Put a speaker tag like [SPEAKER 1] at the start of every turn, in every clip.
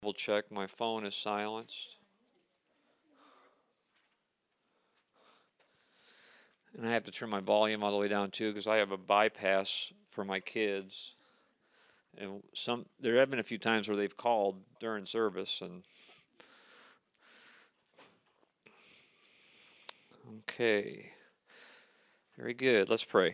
[SPEAKER 1] Double check my phone is silenced. And I have to turn my volume all the way down too because I have a bypass for my kids. And there have been a few times where they've called during service and okay. Very good. Let's pray.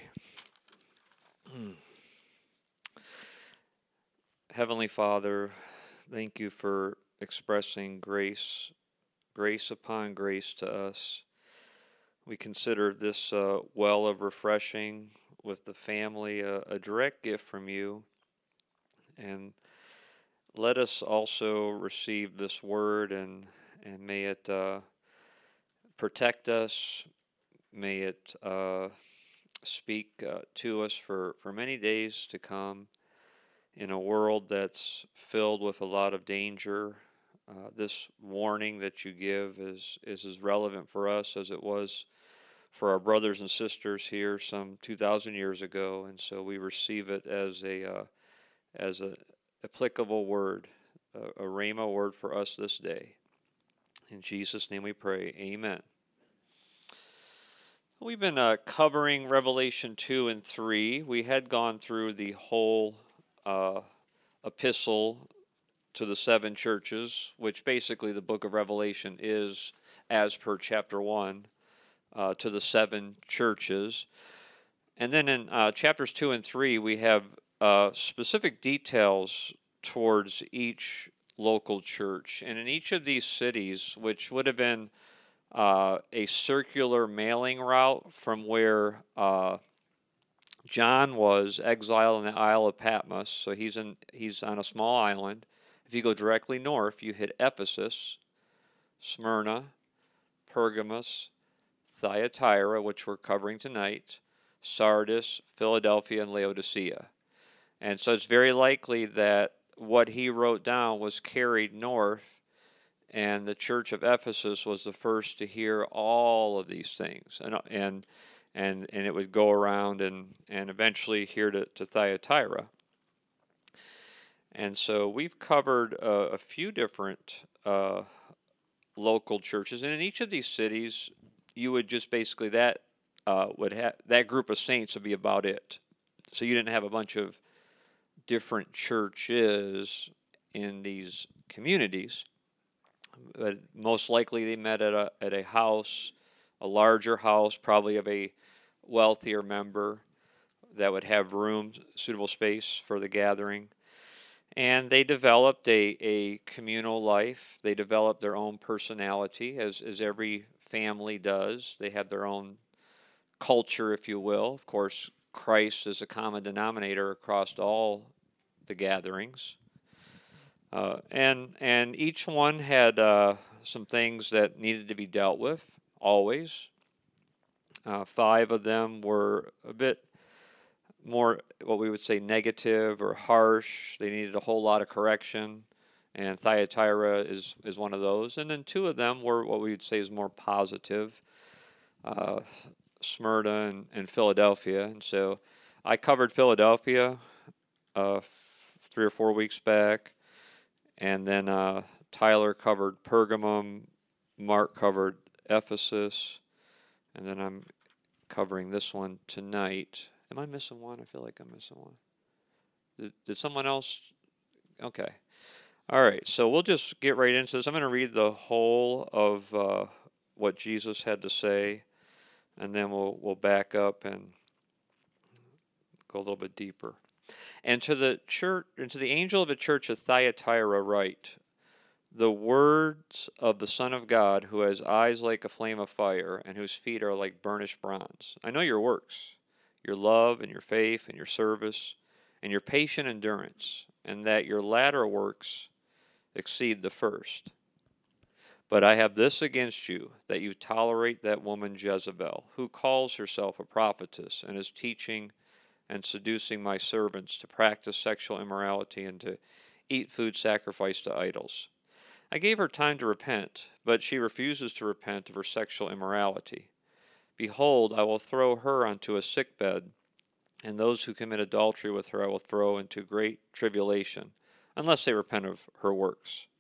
[SPEAKER 1] Heavenly Father, thank you for expressing grace upon grace to us. We consider this well of refreshing with the family a direct gift from you. And let us also receive this word and may it protect us. May it speak to us for many days to come in a world that's filled with a lot of danger. This warning that you give is as relevant for us as it was for our brothers and sisters here some 2,000 years ago, and so we receive it as a applicable word, a rhema word for us this day. In Jesus' name we pray, amen. We've been covering Revelation 2 and 3. We had gone through the whole epistle to the seven churches, which basically the book of Revelation is, as per chapter 1, to the seven churches. And then in chapters 2 and 3, we have specific details towards each local church. And in each of these cities, which would have been a circular mailing route from where John was exiled in the Isle of Patmos, so he's on a small island. If you go directly north, you hit Ephesus, Smyrna, Pergamos, Thyatira, which we're covering tonight, Sardis, Philadelphia, and Laodicea. And so it's very likely that what he wrote down was carried north, and the church of Ephesus was the first to hear all of these things. And it would go around and eventually here to Thyatira. And so we've covered a few different local churches, and in each of these cities, you would just basically that group of saints would be about it. So you didn't have a bunch of different churches in these communities, but most likely they met at a house, a larger house, probably of a wealthier member that would have room, suitable space for the gathering. And they developed a communal life. They developed their own personality, as every family does. They have their own culture, if you will. Of course, Christ is a common denominator across all the gatherings. And each one had some things that needed to be dealt with, always. 5 of them were a bit more what we would say negative or harsh. They needed a whole lot of correction, and Thyatira is one of those. And then 2 of them were what we would say is more positive, Smyrna and Philadelphia. And so I covered Philadelphia 3 or 4 weeks back, and then Tyler covered Pergamum, Mark covered Ephesus, and then I'm covering this one tonight. Am I missing one? I feel like I'm missing one. Did someone else? Okay. All right, so we'll just get right into this. I'm going to read the whole of what Jesus had to say, and then we'll back up and go a little bit deeper. And to the church, and to the angel of the church of Thyatira write, the words of the Son of God, who has eyes like a flame of fire, and whose feet are like burnished bronze. I know your works, your love and your faith and your service, and your patient endurance, and that your latter works exceed the first. But I have this against you, that you tolerate that woman Jezebel, who calls herself a prophetess, and is teaching and seducing my servants to practice sexual immorality and to eat food sacrificed to idols. I gave her time to repent, but she refuses to repent of her sexual immorality. Behold, I will throw her onto a sickbed, and those who commit adultery with her I will throw into great tribulation, unless they repent of her works.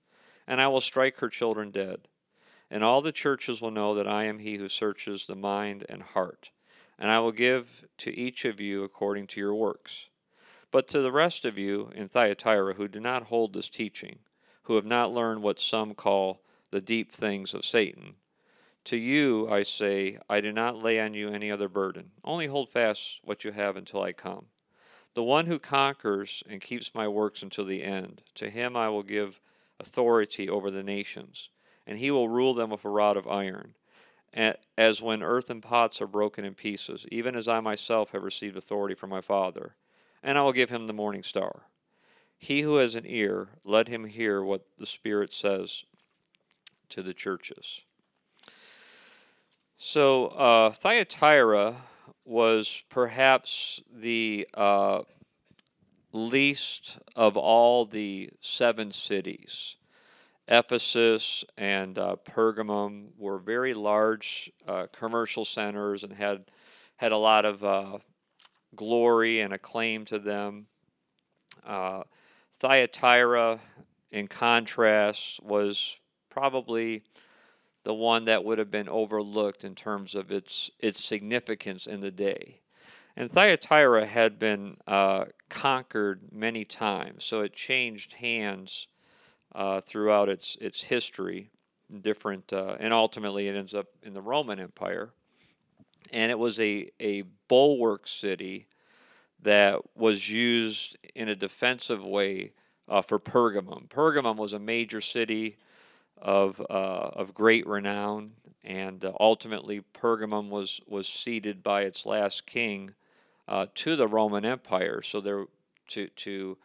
[SPEAKER 1] and I will strike her children dead. And all the churches will know that I am he who searches the mind and heart, and I will give to each of you according to your works. But to the rest of you in Thyatira who do not hold this teaching, who have not learned what some call the deep things of Satan, to you I say, I do not lay on you any other burden. Only hold fast what you have until I come. The one who conquers and keeps my works until the end, to him I will give authority over the nations, and he will rule them with a rod of iron, as when earthen pots are broken in pieces, even as I myself have received authority from my Father. And I will give him the morning star. He who has an ear, let him hear what the Spirit says to the churches. So Thyatira was perhaps the least of all the 7 cities. Ephesus and Pergamum were very large commercial centers and had a lot of glory and acclaim to them. Thyatira, in contrast, was probably the one that would have been overlooked in terms of its significance in the day. And Thyatira had been conquered many times, so it changed hands throughout its history, different, and ultimately it ends up in the Roman Empire. And it was a bulwark city that was used in a defensive way for Pergamum. Pergamum was a major city of great renown, and ultimately Pergamum was ceded by its last king to the Roman Empire, so there to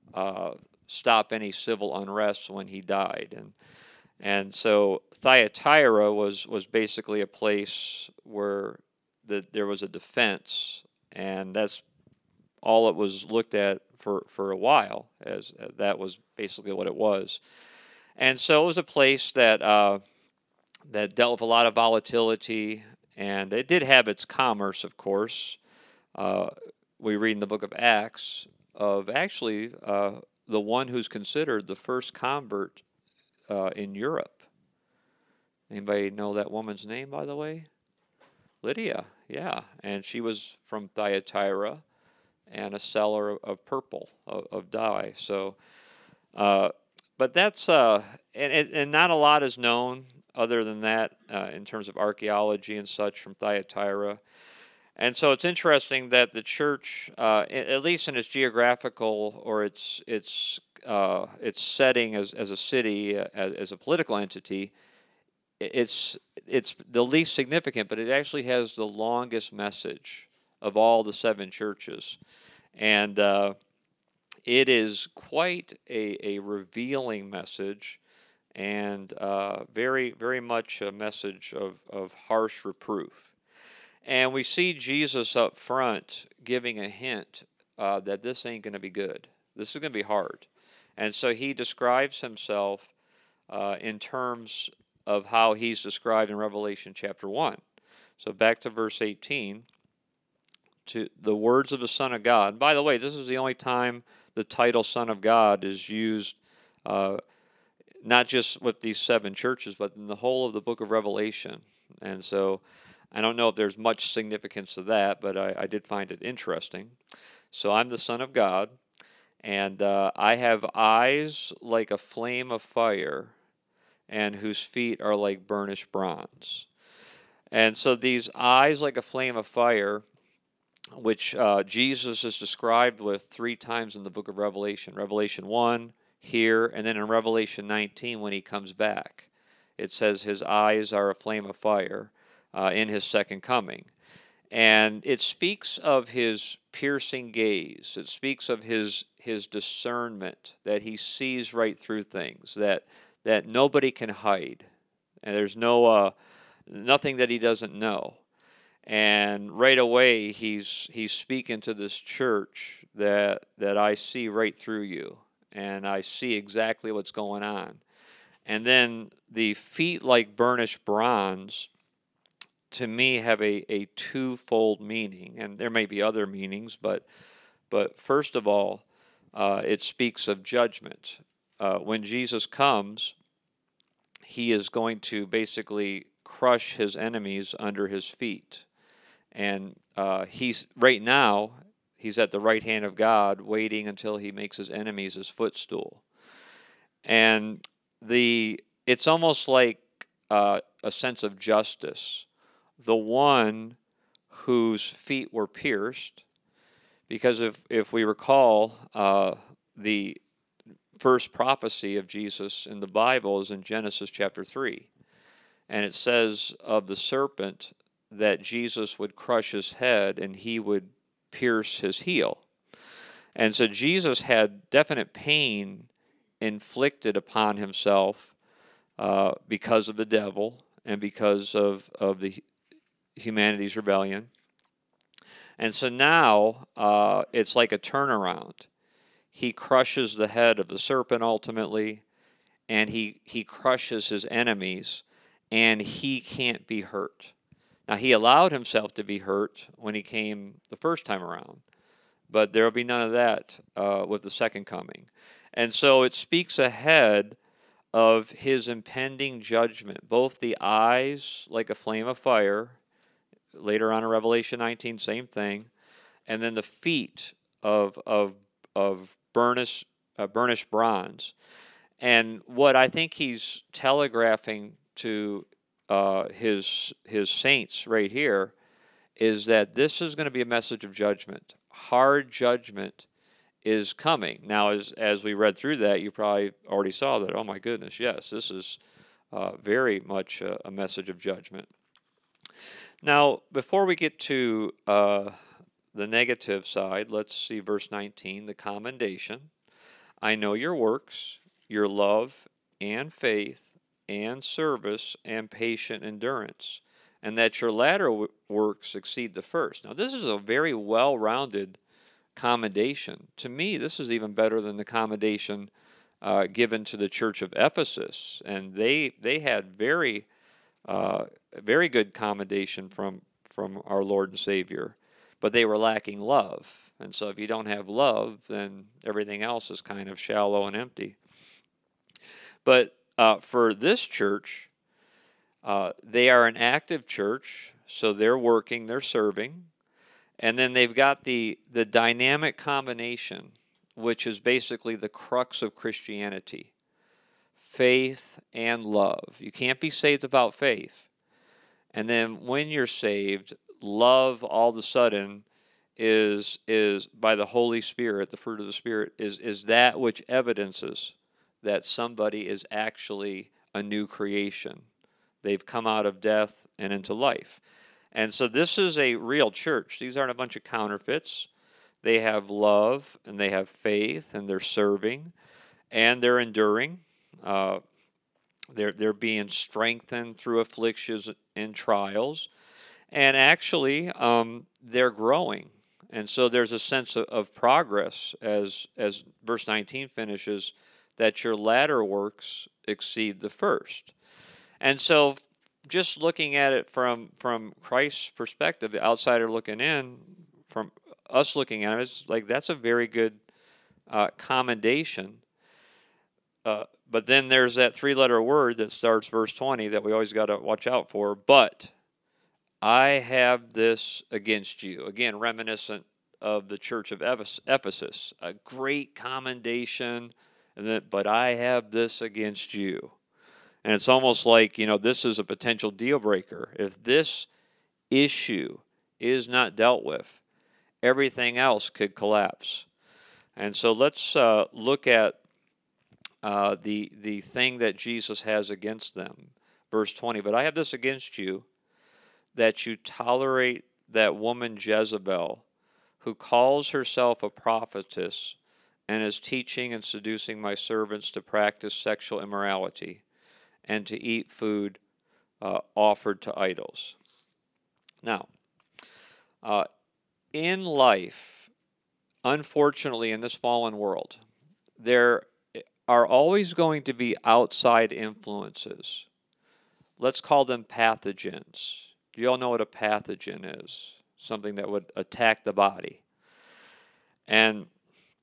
[SPEAKER 1] stop any civil unrest when he died, and so Thyatira was basically a place where there was a defense, and that's all it was looked at for a while, as that was basically what it was. And so it was a place that that dealt with a lot of volatility, and it did have its commerce, of course. We read in the book of Acts of actually the one who's considered the first convert in Europe. Anybody know that woman's name, by the way? Lydia, yeah. And she was from Thyatira and a seller of purple, of dye. So, but that's, and not a lot is known other than that in terms of archaeology and such from Thyatira. And so it's interesting that the church, at least in its geographical or its setting as a city, as a political entity, it's the least significant, but it actually has the longest message of all the 7 churches. And it is quite a revealing message, and very, very much a message of harsh reproof. And we see Jesus up front giving a hint that this ain't going to be good. This is going to be hard. And so he describes himself in terms of how he's described in Revelation chapter 1. So back to verse 18, to the words of the Son of God. By the way, this is the only time the title Son of God is used, not just with these 7 churches, but in the whole of the book of Revelation. And so I don't know if there's much significance to that, but I did find it interesting. So I'm the Son of God, and I have eyes like a flame of fire, and whose feet are like burnished bronze. And so these eyes like a flame of fire, which Jesus is described with 3 times in the book of Revelation. Revelation 1, here, and then in Revelation 19 when he comes back. It says his eyes are a flame of fire in his second coming. And it speaks of his piercing gaze. It speaks of his discernment, that he sees right through things, that nobody can hide. And there's nothing that he doesn't know. And right away he's speaking to this church that I see right through you, and I see exactly what's going on. And then the feet like burnished bronze, to me, have a twofold meaning, and there may be other meanings, but first of all, it speaks of judgment. When Jesus comes, he is going to basically crush his enemies under his feet. And he's right now, he's at the right hand of God, waiting until he makes his enemies his footstool. And it's almost like a sense of justice. The one whose feet were pierced, because if we recall, the first prophecy of Jesus in the Bible is in Genesis chapter 3. And it says of the serpent that Jesus would crush his head and he would pierce his heel. And so Jesus had definite pain inflicted upon himself because of the devil and because of the humanity's rebellion. And so now it's like a turnaround. He crushes the head of the serpent ultimately, and he crushes his enemies, and he can't be hurt. Now, he allowed himself to be hurt when he came the first time around, but there will be none of that with the second coming. And so it speaks ahead of his impending judgment, both the eyes like a flame of fire, later on in Revelation 19, same thing, and then the feet of burnished bronze. And what I think he's telegraphing to his saints right here is that this is going to be a message of judgment. Hard judgment is coming. Now, as we read through that, you probably already saw that, oh my goodness, yes, this is very much a message of judgment. Now, before we get to the negative side, let's see verse 19, the commendation. I know your works, your love and faith and service and patient endurance, and that your latter works exceed the first. Now, this is a very well-rounded commendation. To me, this is even better than the commendation given to the church of Ephesus, and they had very good commendation from our Lord and Savior, but they were lacking love. And so if you don't have love, then everything else is kind of shallow and empty. But for this church, they are an active church, so they're working, they're serving. And then they've got the dynamic combination, which is basically the crux of Christianity. Faith and love. You can't be saved without faith. And then when you're saved, love all of a sudden is by the Holy Spirit, the fruit of the Spirit, is that which evidences that somebody is actually a new creation. They've come out of death and into life. And so this is a real church. These aren't a bunch of counterfeits. They have love and they have faith and they're serving and they're enduring. They're being strengthened through afflictions and trials. And actually, they're growing. And so there's a sense of progress as verse 19 finishes, that your latter works exceed the first. And so just looking at it from Christ's perspective, the outsider looking in, from us looking at it, it's like that's a very good commendation. But then there's that three-letter word that starts verse 20 that we always got to watch out for. But I have this against you. Again, reminiscent of the church of Ephesus. A great commendation, but I have this against you. And it's almost like, this is a potential deal breaker. If this issue is not dealt with, everything else could collapse. And so let's look at the thing that Jesus has against them. Verse 20, but I have this against you, that you tolerate that woman Jezebel, who calls herself a prophetess and is teaching and seducing my servants to practice sexual immorality and to eat food offered to idols. Now, in life, unfortunately, in this fallen world, there are always going to be outside influences. Let's call them pathogens. Do you all know what a pathogen is? Something that would attack the body. And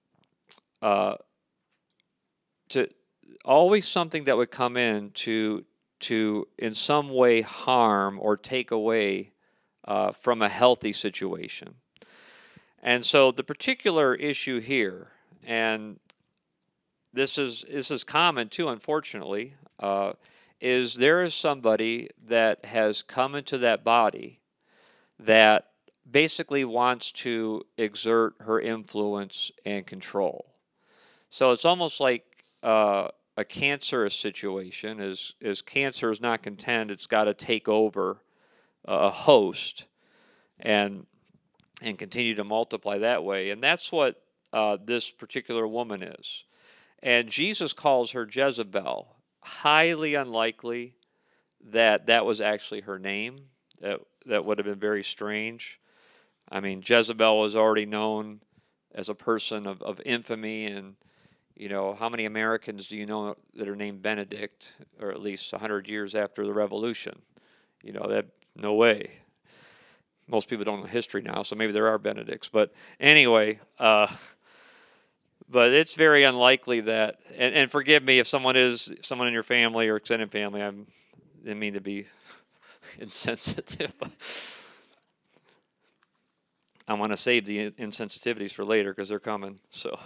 [SPEAKER 1] always something that would come in to to in some way harm or take away from a healthy situation. And so the particular issue here, and this is common too, unfortunately, is there is somebody that has come into that body that basically wants to exert her influence and control. So it's almost like a cancerous situation. Is cancer is not content; it's got to take over a host and continue to multiply that way. And that's what this particular woman is. And Jesus calls her Jezebel. Highly unlikely that that was actually her name. That would have been very strange. I mean, Jezebel was already known as a person of infamy, and how many Americans do you know that are named Benedict, or at least 100 years after the Revolution? That no way. Most people don't know history now, so maybe there are Benedicts. But anyway, but it's very unlikely that, and forgive me if someone in your family or extended family, I didn't mean to be insensitive. I want to save the insensitivities for later because they're coming. So,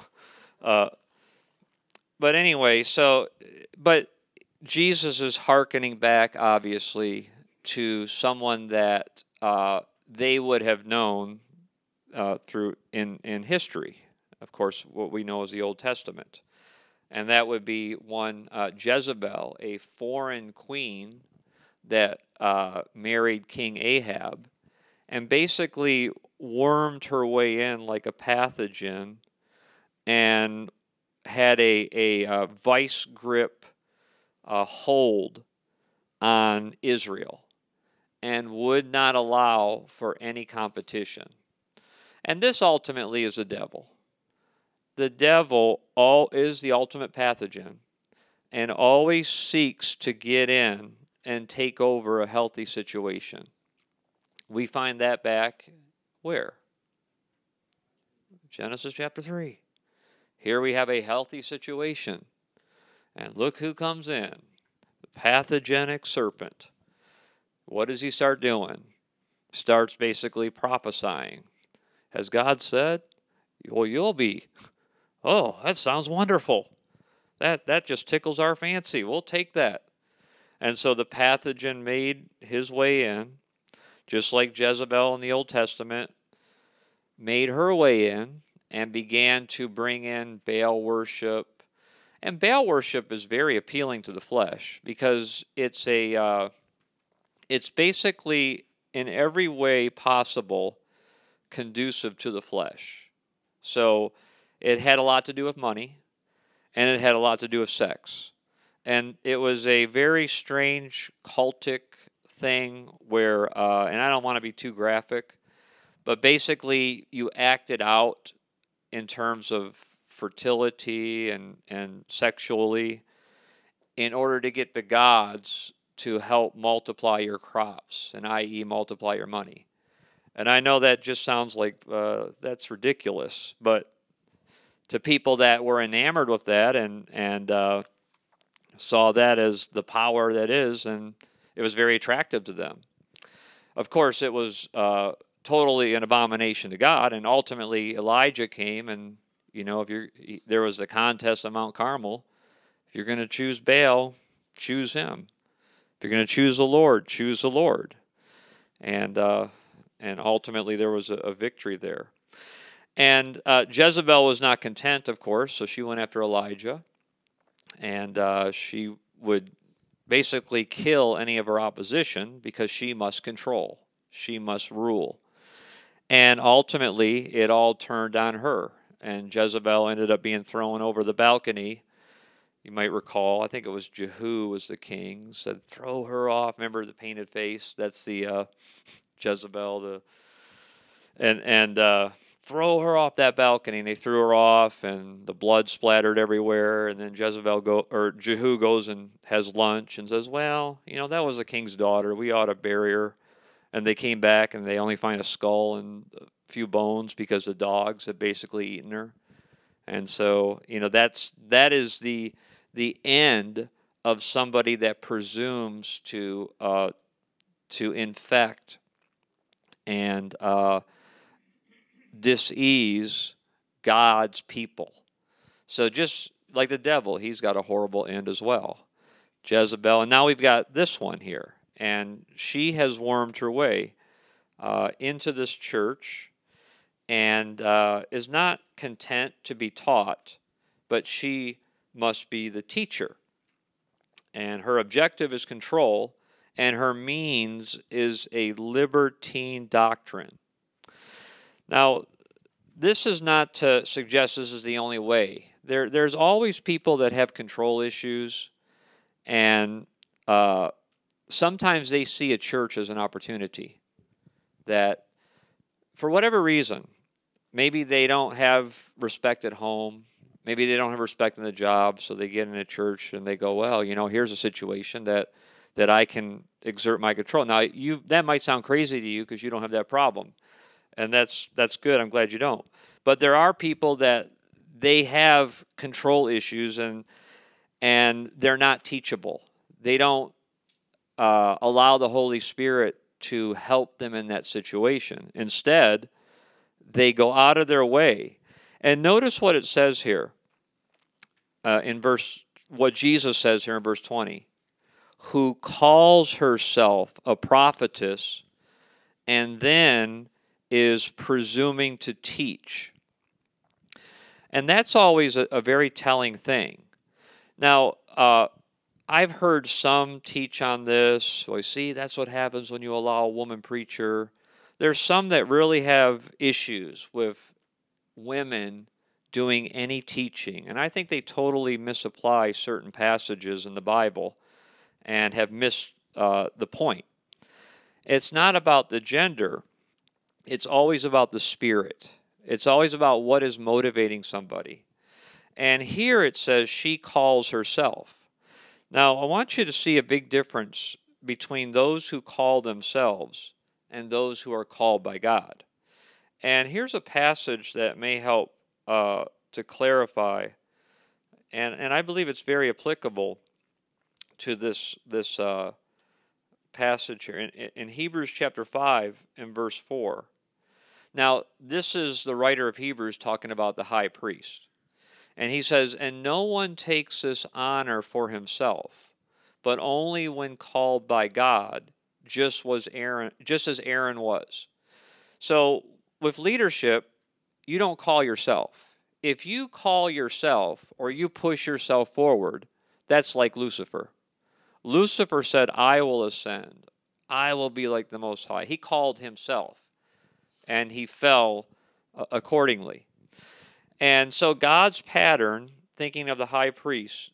[SPEAKER 1] but anyway, but Jesus is hearkening back, obviously, to someone that they would have known through in history. Of course, what we know is the Old Testament, and that would be one Jezebel, a foreign queen that married King Ahab, and basically wormed her way in like a pathogen, and had a vice grip hold on Israel, and would not allow for any competition. And this ultimately is the devil. The devil is the ultimate pathogen and always seeks to get in and take over a healthy situation. We find that back where? Genesis chapter 3. Here we have a healthy situation. And look who comes in. The pathogenic serpent. What does he start doing? Starts basically prophesying. Has God said? Well, you'll be. Oh, that sounds wonderful. That just tickles our fancy. We'll take that. And so the pathogen made his way in, just like Jezebel in the Old Testament, made her way in and began to bring in Baal worship. And Baal worship is very appealing to the flesh because it's basically in every way possible conducive to the flesh. So it had a lot to do with money, and it had a lot to do with sex. And it was a very strange cultic thing where, and I don't want to be too graphic, but basically you acted out in terms of fertility and sexually in order to get the gods to help multiply your crops, and i.e. multiply your money. And I know that just sounds like that's ridiculous, but to people that were enamored with that and saw that as the power that is, and it was very attractive to them. Of course, it was totally an abomination to God, and ultimately Elijah came, and there was a contest on Mount Carmel. If you're going to choose Baal, choose him. If you're going to choose the Lord, choose the Lord. And ultimately there was a victory there. And Jezebel was not content, of course, so she went after Elijah, and she would basically kill any of her opposition because she must control. She must rule. And ultimately, it all turned on her, and Jezebel ended up being thrown over the balcony. You might recall, I think it was Jehu was the king, said, throw her off. Remember the painted face? That's the Jezebel. Throw her off that balcony, and they threw her off, and the blood splattered everywhere. And then Jehu goes and has lunch and says, well, that was the king's daughter. We ought to bury her. And they came back, and they only find a skull and a few bones because the dogs had basically eaten her. And so, that is the end of somebody that presumes to infect and dis-ease God's people. So just like the devil, he's got a horrible end as well. Jezebel, and now we've got this one here, and she has wormed her way into this church and is not content to be taught, but she must be the teacher. And her objective is control, and her means is a libertine doctrine. Now, this is not to suggest this is the only way. There's always people that have control issues, and sometimes they see a church as an opportunity that, for whatever reason, maybe they don't have respect at home, maybe they don't have respect in the job, so they get in a church and they go, well, here's a situation that I can exert my control. Now, that might sound crazy to you because you don't have that problem, and that's good. I'm glad you don't. But there are people that they have control issues and they're not teachable. They don't allow the Holy Spirit to help them in that situation. Instead, they go out of their way. And notice what it says here what Jesus says here in verse 20. Who calls herself a prophetess and then is presuming to teach. And that's always a very telling thing. Now, I've heard some teach on this. Well, see, that's what happens when you allow a woman preacher. There's some that really have issues with women doing any teaching. And I think they totally misapply certain passages in the Bible and have missed the point. It's not about the gender. It's always about the spirit. It's always about what is motivating somebody. And here it says she calls herself. Now, I want you to see a big difference between those who call themselves and those who are called by God. And here's a passage that may help to clarify, and I believe it's very applicable to this passage here in Hebrews chapter 5 and verse 4. Now, this is the writer of Hebrews talking about the high priest. And he says, and no one takes this honor for himself, but only when called by God, just as Aaron was. So with leadership, you don't call yourself. If you call yourself or you push yourself forward, that's like Lucifer. Lucifer said, I will ascend. I will be like the Most High. He called himself, and he fell accordingly. And so God's pattern, thinking of the high priest,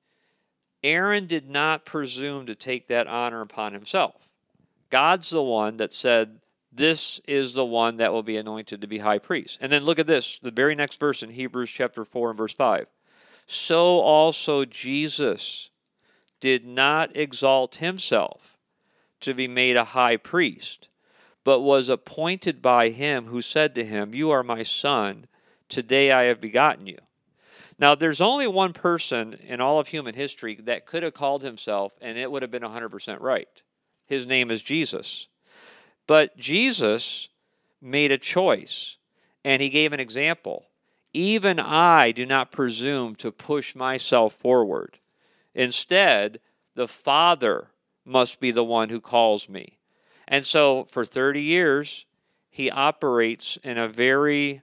[SPEAKER 1] Aaron did not presume to take that honor upon himself. God's the one that said, this is the one that will be anointed to be high priest. And then look at this, the very next verse in Hebrews chapter 4 and verse 5. So also Jesus did not exalt himself to be made a high priest, but was appointed by him who said to him, you are my son, today I have begotten you. Now, there's only one person in all of human history that could have called himself, and it would have been 100% right. His name is Jesus. But Jesus made a choice, and he gave an example. Even I do not presume to push myself forward. Instead, the Father must be the one who calls me. And so for 30 years, he operates in a very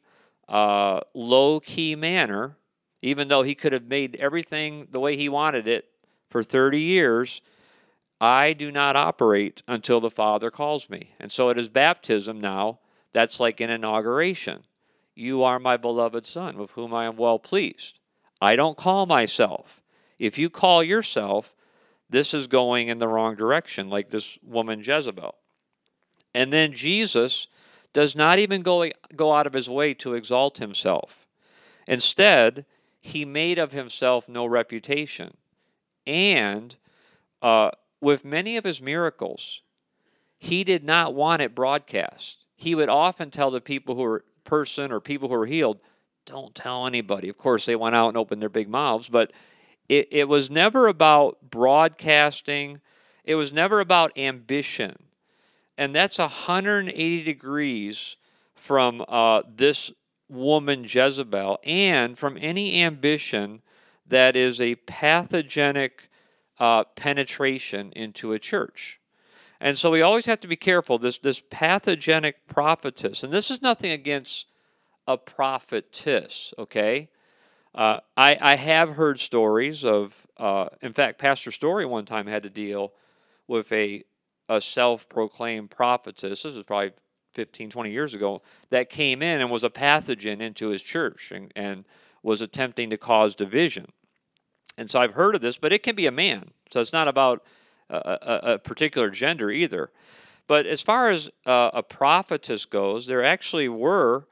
[SPEAKER 1] low-key manner, even though he could have made everything the way he wanted it for 30 years. I do not operate until the Father calls me. And so at his baptism now, that's like an inauguration. You are my beloved Son, with whom I am well pleased. I don't call myself. If you call yourself, this is going in the wrong direction, like this woman Jezebel. And then Jesus does not even go out of his way to exalt himself. Instead, he made of himself no reputation. And with many of his miracles, he did not want it broadcast. He would often tell the people who were people who were healed, don't tell anybody. Of course, they went out and opened their big mouths, but it was never about broadcasting. It was never about ambition. And that's 180 degrees from this woman Jezebel, and from any ambition that is a pathogenic penetration into a church. And so we always have to be careful. This pathogenic prophetess, and this is nothing against a prophetess, okay? I have heard stories of, in fact, Pastor Story one time had to deal with a self-proclaimed prophetess. This is probably 15, 20 years ago, that came in and was a pathogen into his church and was attempting to cause division. And so I've heard of this, but it can be a man. So it's not about a particular gender either. But as far as a prophetess goes, there actually were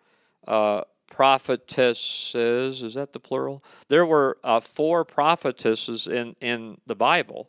[SPEAKER 1] prophetesses. Is that the plural? There were 4 prophetesses in the Bible.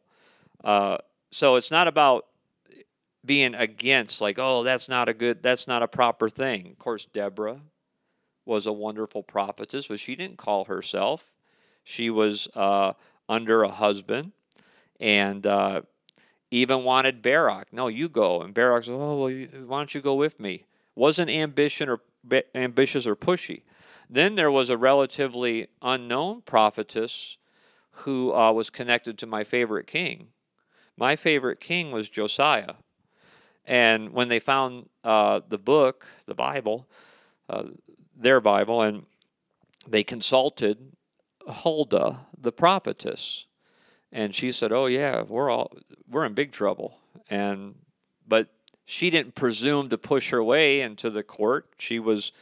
[SPEAKER 1] So it's not about being against, like, oh, that's not a proper thing. Of course, Deborah was a wonderful prophetess, but she didn't call herself. She was under a husband, and even wanted Barak. No, you go. And Barak said, oh, well, why don't you go with me? Wasn't ambitious or pushy. Then there was a relatively unknown prophetess who was connected to my favorite king. My favorite king was Josiah. And when they found the book, the Bible, their Bible, and they consulted Huldah, the prophetess, and she said, "Oh yeah, we're in big trouble." But she didn't presume to push her way into the court. She was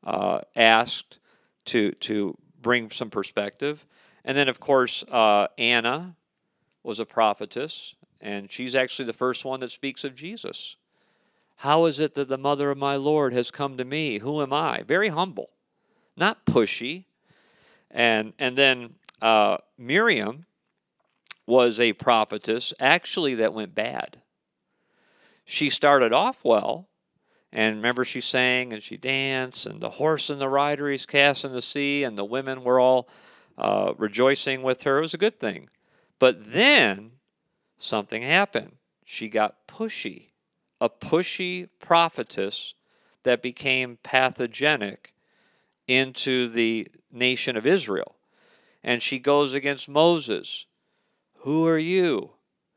[SPEAKER 1] asked to bring some perspective, and then of course Anna was a prophetess. And she's actually the first one that speaks of Jesus. How is it that the mother of my Lord has come to me? Who am I? Very humble, not pushy. And then Miriam was a prophetess, actually, that went bad. She started off well, and remember she sang and she danced, and the horse and the rider he's cast in the sea, and the women were all rejoicing with her. It was a good thing. But then something happened. She got pushy, a pushy prophetess that became pathogenic into the nation of Israel. And she goes against Moses. Who are you?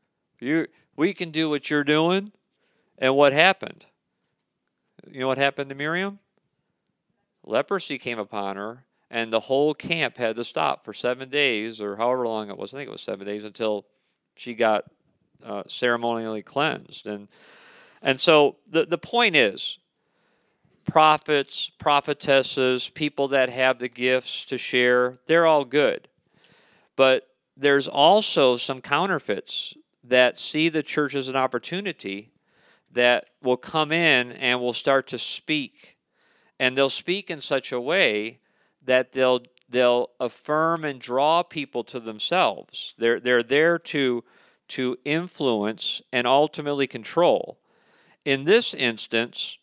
[SPEAKER 1] We can do what you're doing. And what happened? You know what happened to Miriam? Leprosy came upon her, and the whole camp had to stop for 7 days, or however long it was. I think it was 7 days, until she got ceremonially cleansed. And so the point is, prophets, prophetesses, people that have the gifts to share, they're all good. But there's also some counterfeits that see the church as an opportunity, that will come in and will start to speak. And they'll speak in such a way that they'll affirm and draw people to themselves. They're there to influence and ultimately control. In this instance,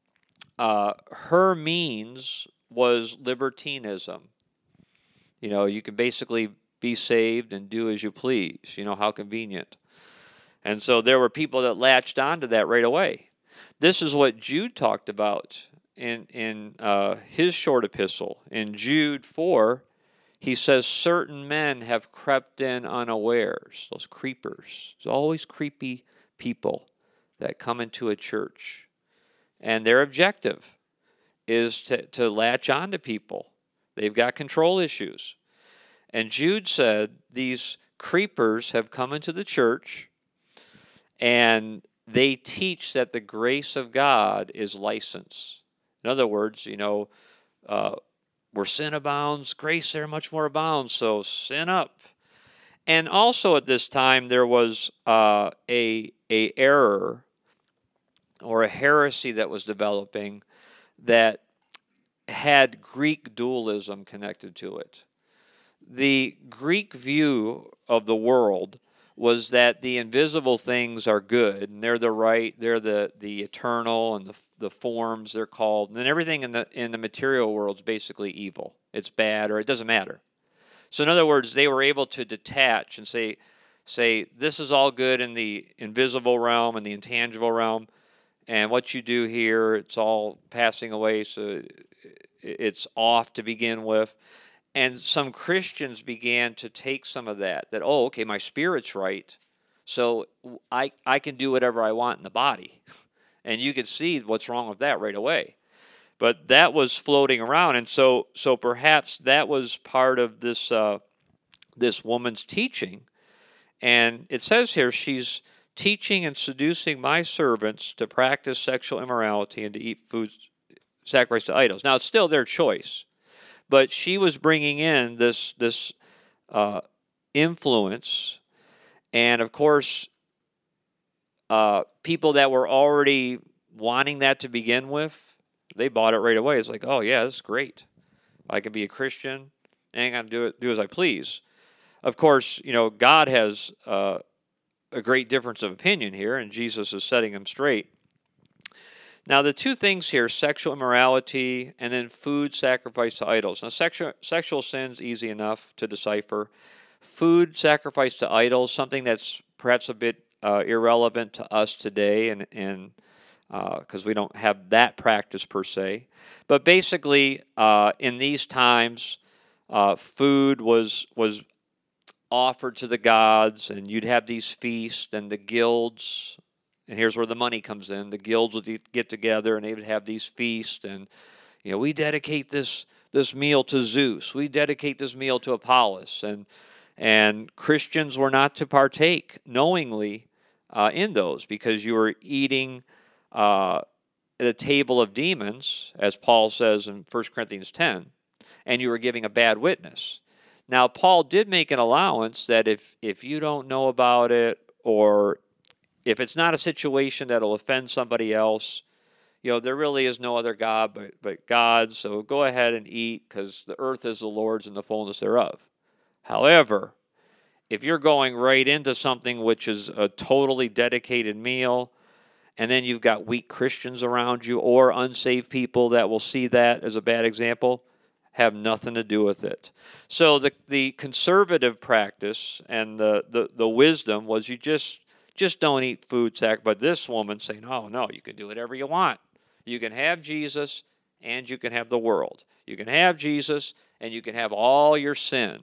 [SPEAKER 1] her means was libertinism. You know, you can basically be saved and do as you please. You know, how convenient. And so there were people that latched onto that right away. This is what Jude talked about in his short epistle. In Jude 4, he says, certain men have crept in unawares, those creepers. There's always creepy people that come into a church. And their objective is to latch on to people. They've got control issues. And Jude said, these creepers have come into the church, and they teach that the grace of God is license. In other words, you know, where sin abounds, grace there much more abounds, so sin up. And also at this time, there was a error or a heresy that was developing that had Greek dualism connected to it. The Greek view of the world was that the invisible things are good, and they're the eternal, and the forms they're called, and then everything in the material world is basically evil. It's bad, or it doesn't matter. So in other words, they were able to detach and say, this is all good in the invisible realm and the intangible realm, and what you do here, it's all passing away, so it's off to begin with. And some Christians began to take some of that, oh, okay, my spirit's right, so I can do whatever I want in the body. And you could see what's wrong with that right away. But that was floating around, and so perhaps that was part of this this woman's teaching. And it says here, she's teaching and seducing my servants to practice sexual immorality and to eat food sacrificed to idols. Now, it's still their choice, but she was bringing in this influence, and of course, people that were already wanting that to begin with, they bought it right away. It's like, oh yeah, this is great. I can be a Christian and I can do as I please. Of course, God has a great difference of opinion here, and Jesus is setting them straight. Now, the two things here, sexual immorality and then food sacrificed to idols. Now, sexual sin's easy enough to decipher. Food sacrificed to idols, something that's perhaps a bit irrelevant to us today, and because we don't have that practice per se. But basically, in these times, food was offered to the gods, and you'd have these feasts, and the guilds, and here's where the money comes in. The guilds would get together, and they would have these feasts, and we dedicate this meal to Zeus. We dedicate this meal to Apollos, and Christians were not to partake knowingly in those, because you were eating at the table of demons, as Paul says in 1 Corinthians 10, and you were giving a bad witness. Now, Paul did make an allowance that if you don't know about it, or if it's not a situation that will offend somebody else, there really is no other God but God, so go ahead and eat, because the earth is the Lord's and the fullness thereof. However, if you're going right into something which is a totally dedicated meal, and then you've got weak Christians around you or unsaved people that will see that as a bad example, have nothing to do with it. So the conservative practice and the wisdom was, you just don't eat food but this woman saying, oh no, you can do whatever you want. You can have Jesus and you can have the world. You can have Jesus and you can have all your sin.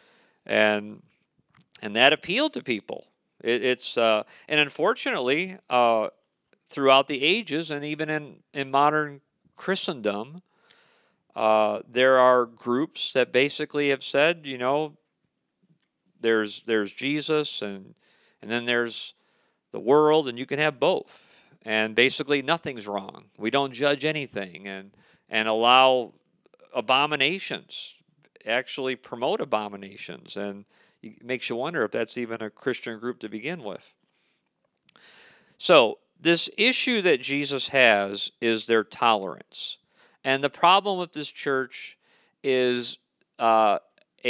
[SPEAKER 1] And that appealed to people. And unfortunately, throughout the ages, and even in modern Christendom, there are groups that basically have said, there's Jesus, and then there's the world, and you can have both. And basically nothing's wrong. We don't judge anything, and allow abominations, actually promote abominations, and it makes you wonder if that's even a Christian group to begin with. So this issue that Jesus has is their tolerance. And the problem with this church is a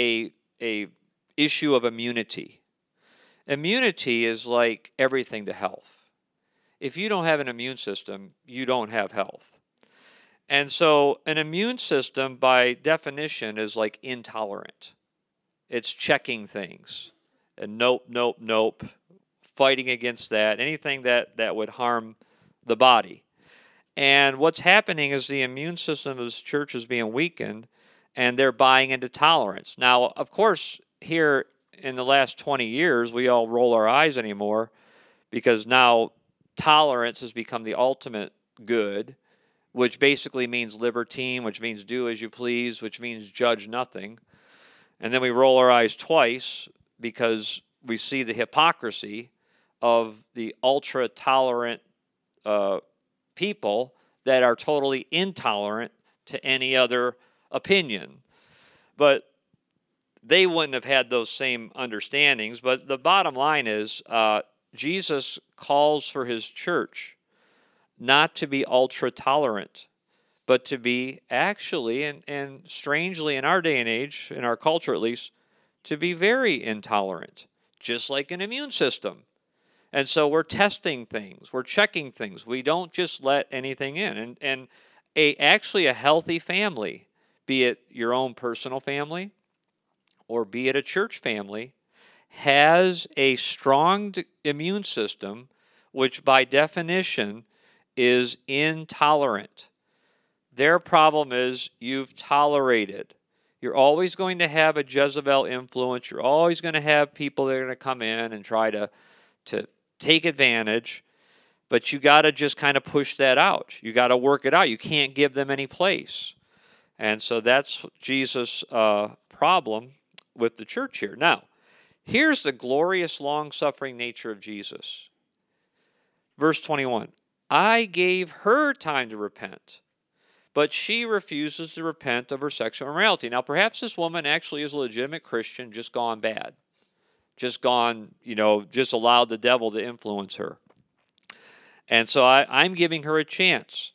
[SPEAKER 1] issue of immunity. Immunity is like everything to health. If you don't have an immune system, you don't have health. And so an immune system, by definition, is like intolerant. It's checking things. And nope, fighting against that, anything that would harm the body. And what's happening is the immune system of this church is being weakened, and they're buying into tolerance. Now, of course, here in the last 20 years, we all roll our eyes anymore, because now tolerance has become the ultimate good, which basically means libertine, which means do as you please, which means judge nothing. And then we roll our eyes twice because we see the hypocrisy of the ultra-tolerant people that are totally intolerant to any other opinion. But they wouldn't have had those same understandings. But the bottom line is, Jesus calls for his church not to be ultra-tolerant, but to be actually, and strangely in our day and age, in our culture at least, to be very intolerant, just like an immune system. And so we're testing things, we're checking things. We don't just let anything in. And actually a healthy family, be it your own personal family or be it a church family, has a strong immune system, which by definition is intolerant. Their problem is you've tolerated. You're always going to have a Jezebel influence. You're always going to have people that are going to come in and try to take advantage. But you got to just kind of push that out. You got to work it out. You can't give them any place. And so that's Jesus' problem with the church here. Now, here's the glorious long-suffering nature of Jesus. Verse 21, I gave her time to repent, but she refuses to repent of her sexual immorality. Now, perhaps this woman actually is a legitimate Christian, just gone bad. Just gone, just allowed the devil to influence her. And so I'm giving her a chance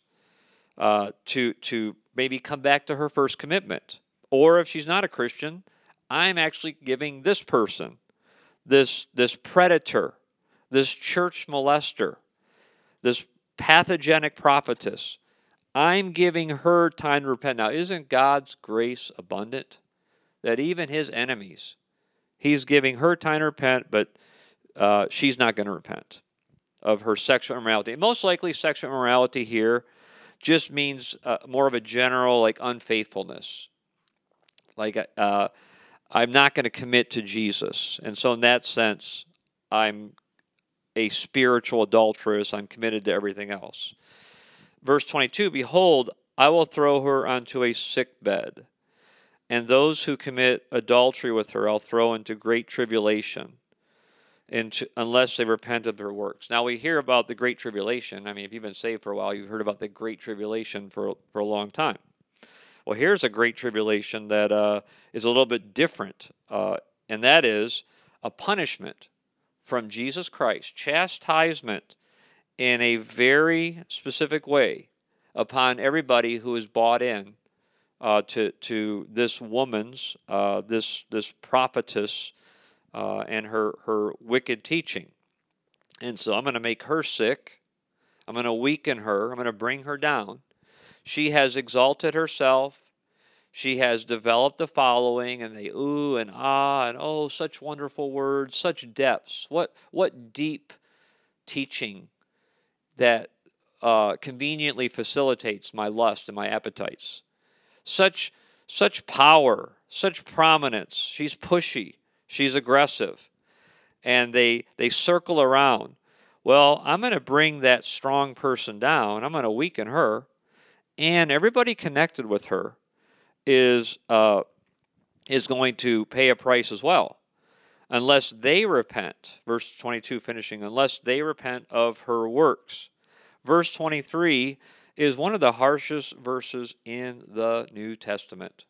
[SPEAKER 1] to maybe come back to her first commitment. Or if she's not a Christian, I'm actually giving this person, this predator, this church molester, this pathogenic prophetess, I'm giving her time to repent. Now, isn't God's grace abundant? That even his enemies, he's giving her time to repent, but she's not going to repent of her sexual immorality. And most likely sexual immorality here just means more of a general like unfaithfulness. Like I'm not going to commit to Jesus. And so in that sense, I'm a spiritual adulteress. I'm committed to everything else. Verse 22, behold, I will throw her onto a sick bed, and those who commit adultery with her I'll throw into great tribulation, unless they repent of their works. Now we hear about the great tribulation. I mean, if you've been saved for a while, you've heard about the great tribulation for a long time. Well, here's a great tribulation that is a little bit different, and that is a punishment from Jesus Christ, chastisement in a very specific way upon everybody who is bought in to this woman's, this prophetess, and her wicked teaching. And so I'm going to make her sick. I'm going to weaken her. I'm going to bring her down. She has exalted herself. She has developed a following, and they ooh and ah, and oh, such wonderful words, such depths. What deep teaching that conveniently facilitates my lust and my appetites. Such power, such prominence. She's pushy. She's aggressive. And they circle around. Well, I'm going to bring that strong person down. I'm going to weaken her. And everybody connected with her is going to pay a price as well. Unless they repent. Verse 22 finishing, unless they repent of her works. Verse 23 is one of the harshest verses in the New Testament.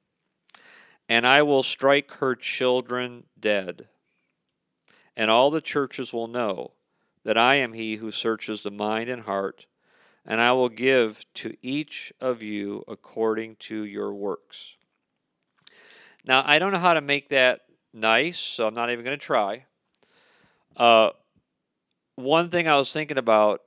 [SPEAKER 1] And I will strike her children dead, and all the churches will know that I am he who searches the mind and heart, and I will give to each of you according to your works. Now, I don't know how to make that nice, so I'm not even going to try. One thing I was thinking about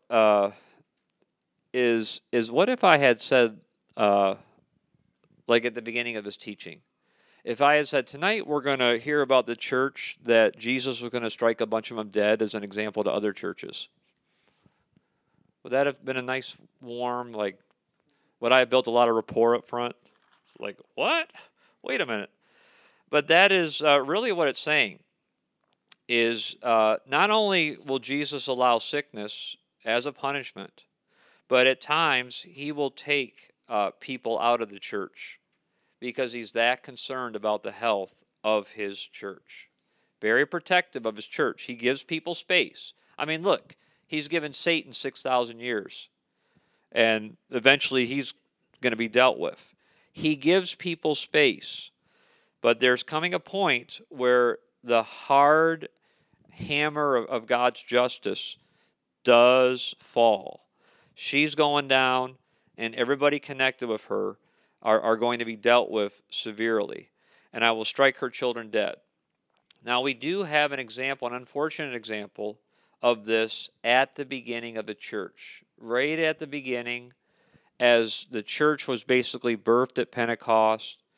[SPEAKER 1] is what if I had said, like at the beginning of this teaching, if I had said, tonight we're going to hear about the church that Jesus was going to strike a bunch of them dead as an example to other churches. Would that have been a nice, warm, like, would I have built a lot of rapport up front? Like, what? Wait a minute. But that is really what it's saying, is not only will Jesus allow sickness as a punishment, but at times he will take people out of the church because he's that concerned about the health of his church. Very protective of his church. He gives people space. I mean, look, he's given Satan 6,000 years, and eventually he's going to be dealt with. He gives people space, but there's coming a point where the hard hammer of God's justice does fall. She's going down, and everybody connected with her are going to be dealt with severely. And I will strike her children dead. Now, we do have an example, an unfortunate example of this at the beginning of the church. Right at the beginning, as the church was basically birthed at Pentecost,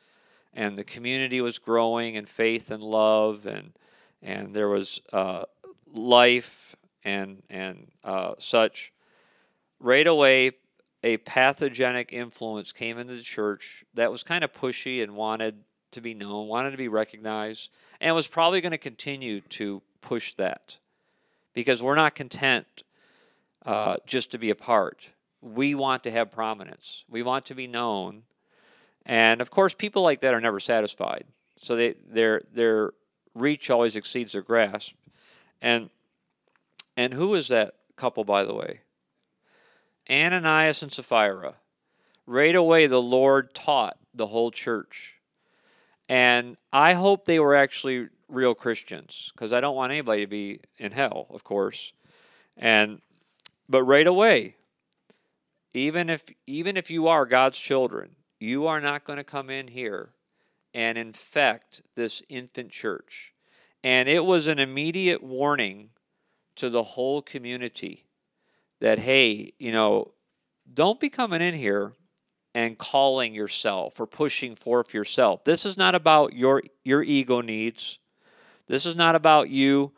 [SPEAKER 1] and the community was growing in faith and love, and there was life and such. Right away, a pathogenic influence came into the church that was kind of pushy and wanted to be known, wanted to be recognized, and was probably going to continue to push that, because we're not content just to be a part. We want to have prominence. We want to be known. And of course, people like that are never satisfied. So their reach always exceeds their grasp. And who is that couple, by the way? Ananias and Sapphira. Right away, the Lord taught the whole church. And I hope they were actually real Christians, because I don't want anybody to be in hell, of course. But right away, even if you are God's children, you are not going to come in here and infect this infant church. And it was an immediate warning to the whole community that, hey, don't be coming in here and calling yourself or pushing forth yourself. This is not about your ego needs. This is not about you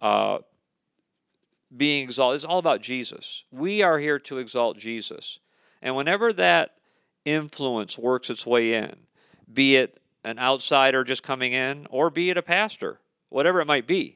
[SPEAKER 1] being exalted. It's all about Jesus. We are here to exalt Jesus. And whenever that influence works its way in, be it an outsider just coming in, or be it a pastor, whatever it might be,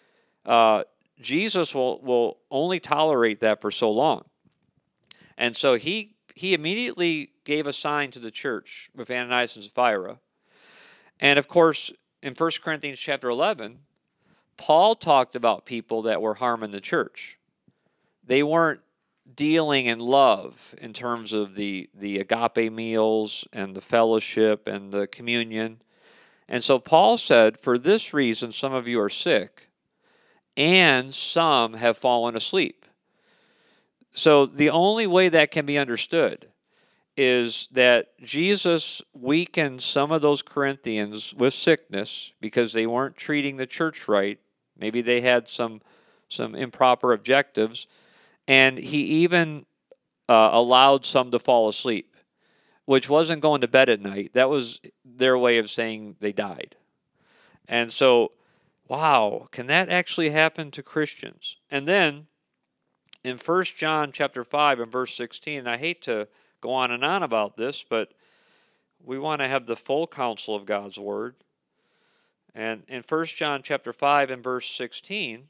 [SPEAKER 1] Jesus will only tolerate that for so long. And so he immediately gave a sign to the church with Ananias and Sapphira. And of course, in 1 Corinthians chapter 11, Paul talked about people that were harming the church. They weren't dealing in love in terms of the agape meals and the fellowship and the communion. And so Paul said, for this reason, some of you are sick, and some have fallen asleep. So the only way that can be understood is that Jesus weakened some of those Corinthians with sickness because they weren't treating the church right. Maybe they had some improper objectives, and he even allowed some to fall asleep, which wasn't going to bed at night. That was their way of saying they died. And so, wow, can that actually happen to Christians? And then in 1 John chapter 5 and verse 16, and I hate to go on and on about this, but we want to have the full counsel of God's word. And in 1 John chapter 5 and verse 16,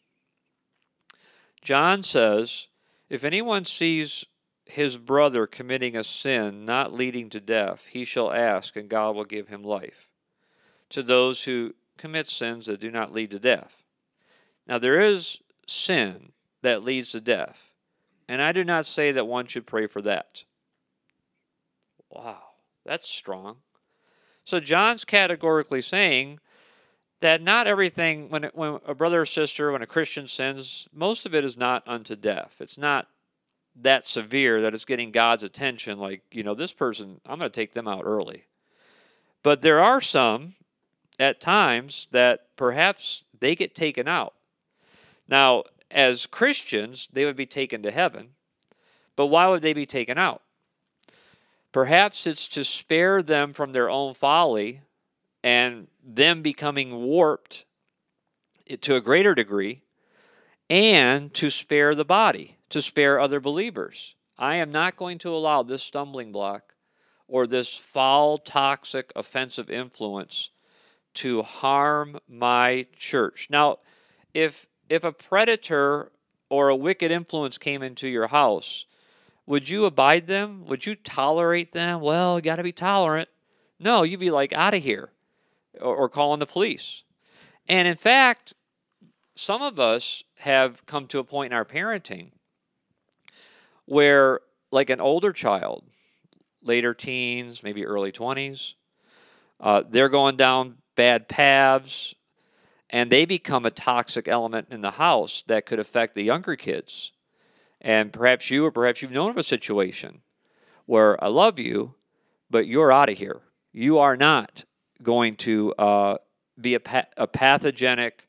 [SPEAKER 1] John says, if anyone sees his brother committing a sin not leading to death, he shall ask, and God will give him life. To those who commit sins that do not lead to death. Now there is sin that leads to death, and I do not say that one should pray for that. Wow, that's strong. So John's categorically saying that not everything, when a brother or sister, when a Christian sins, most of it is not unto death. It's not that severe that it's getting God's attention, like, this person, I'm going to take them out early. But there are some, at times, that perhaps they get taken out. Now, as Christians, they would be taken to heaven, but why would they be taken out? Perhaps it's to spare them from their own folly and them becoming warped to a greater degree, and to spare the body, to spare other believers. I am not going to allow this stumbling block or this foul, toxic, offensive influence to harm my church. Now, if a predator or a wicked influence came into your house, would you abide them? Would you tolerate them? Well, you got to be tolerant. No, you'd be like, out of here, or calling the police. And in fact, some of us have come to a point in our parenting where, like an older child, later teens, maybe early 20s, they're going down bad paths, and they become a toxic element in the house that could affect the younger kids. And perhaps you've known of a situation where I love you, but you're out of here. You are not going to be a pathogenic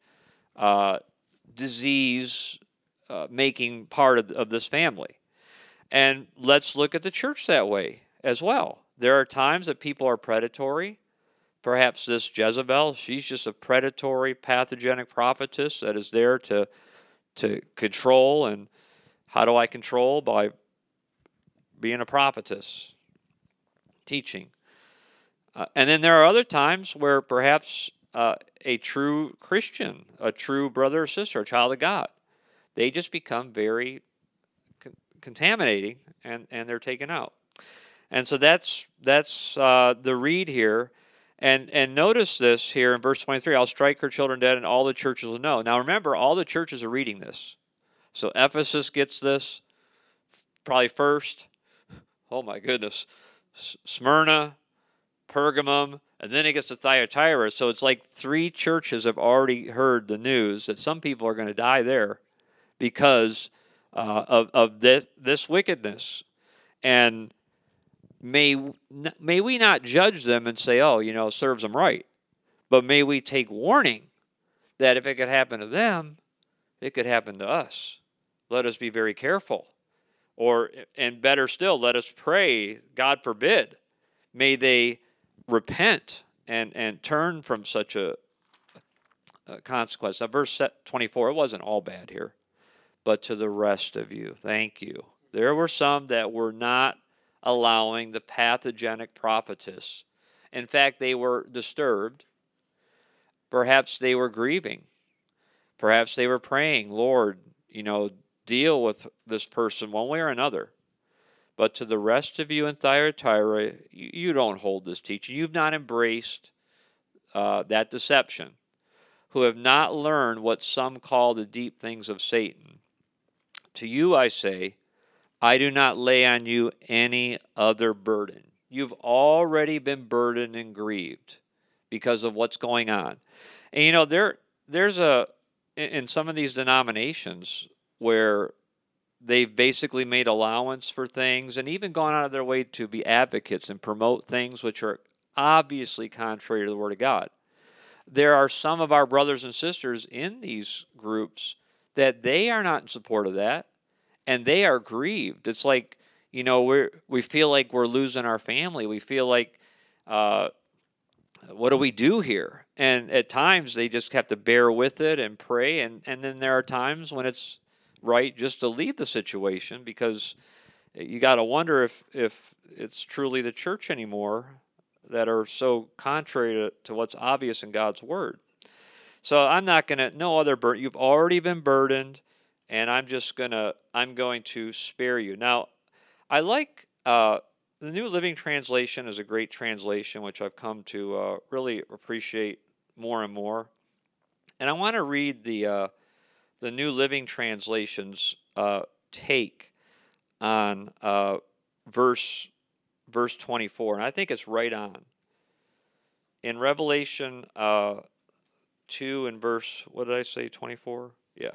[SPEAKER 1] disease making part of this family. And let's look at the church that way as well. There are times that people are predatory Perhaps this Jezebel, she's just a predatory, pathogenic prophetess that is there to control. And how do I control? By being a prophetess, teaching. And then there are other times where perhaps a true Christian, a true brother or sister, a child of God, they just become very contaminating, and they're taken out. And so that's the read here. And notice this here in verse 23, I'll strike her children dead, and all the churches will know. Now remember, all the churches are reading this. So Ephesus gets this probably first. Oh my goodness. Smyrna, Pergamum, and then it gets to Thyatira. So it's like 3 churches have already heard the news that some people are going to die there because of this wickedness. And may we not judge them and say, oh, serves them right. But may we take warning that if it could happen to them, it could happen to us. Let us be very careful. And better still, let us pray, God forbid, may they repent and turn from such a consequence. Now, verse 24, it wasn't all bad here. But to the rest of you, thank you. There were some that were not allowing the pathogenic prophetess. In fact, they were disturbed. Perhaps they were grieving. Perhaps they were praying, Lord, deal with this person one way or another. But to the rest of you in Thyatira, you don't hold this teaching. You've not embraced that deception, who have not learned what some call the deep things of Satan. To you I say, I do not lay on you any other burden. You've already been burdened and grieved because of what's going on. And there's in some of these denominations where they've basically made allowance for things and even gone out of their way to be advocates and promote things which are obviously contrary to the Word of God. There are some of our brothers and sisters in these groups that they are not in support of that, and they are grieved. It's like, we feel like we're losing our family. We feel like, what do we do here? And at times they just have to bear with it and pray, and then there are times when it's right just to leave the situation, because you got to wonder if it's truly the church anymore that are so contrary to what's obvious in God's Word. So I'm not going to, no other burden. You've already been burdened, and I'm going to spare you. Now, I like the New Living Translation is a great translation, which I've come to really appreciate more and more. And I want to read the New Living Translation's take on verse 24, and I think it's right on. In Revelation 2 and verse, what did I say, 24? Yeah.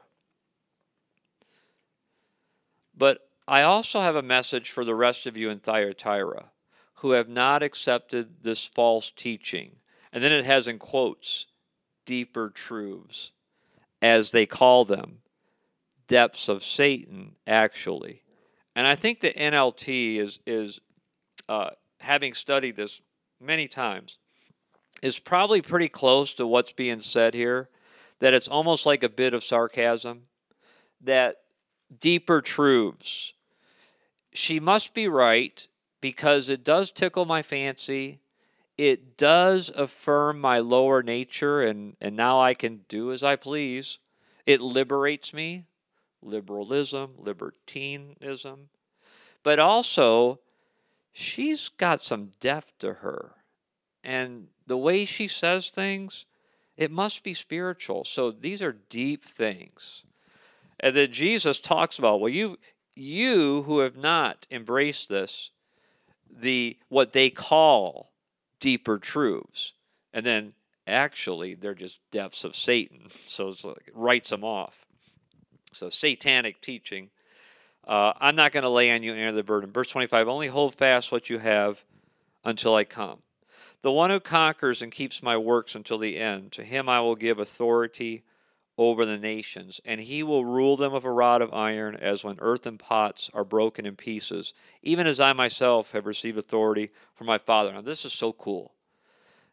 [SPEAKER 1] But I also have a message for the rest of you in Thyatira who have not accepted this false teaching. And then it has in quotes, deeper truths, as they call them, depths of Satan, actually. And I think the NLT is having studied this many times, is probably pretty close to what's being said here, that it's almost like a bit of sarcasm, that deeper truths. She must be right because it does tickle my fancy. It does affirm my lower nature, and now I can do as I please. It liberates me, liberalism, libertinism. But also, she's got some depth to her. And the way she says things, it must be spiritual. So these are deep things. And then Jesus talks about, well, you who have not embraced this, what they call deeper truths. And then actually they're just depths of Satan. So it's like it writes them off. So satanic teaching. I'm not going to lay on you any of the burden. Verse 25, only hold fast what you have until I come. The one who conquers and keeps my works until the end, to him I will give authority over the nations, and he will rule them with a rod of iron, as when earthen pots are broken in pieces, even as I myself have received authority from my Father. Now this is so cool.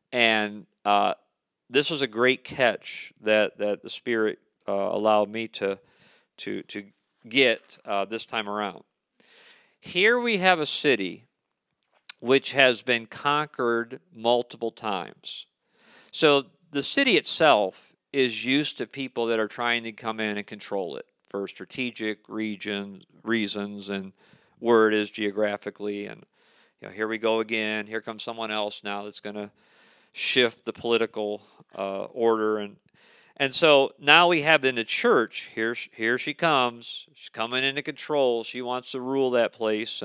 [SPEAKER 1] And this was a great catch that the Spirit allowed me to get this time around. Here we have a city which has been conquered multiple times. So the city itself is used to people that are trying to come in and control it for strategic reasons and where it is geographically. And here we go again. Here comes someone else now that's going to shift the political order. And so now we have in the church, here she comes. She's coming into control. She wants to rule that place.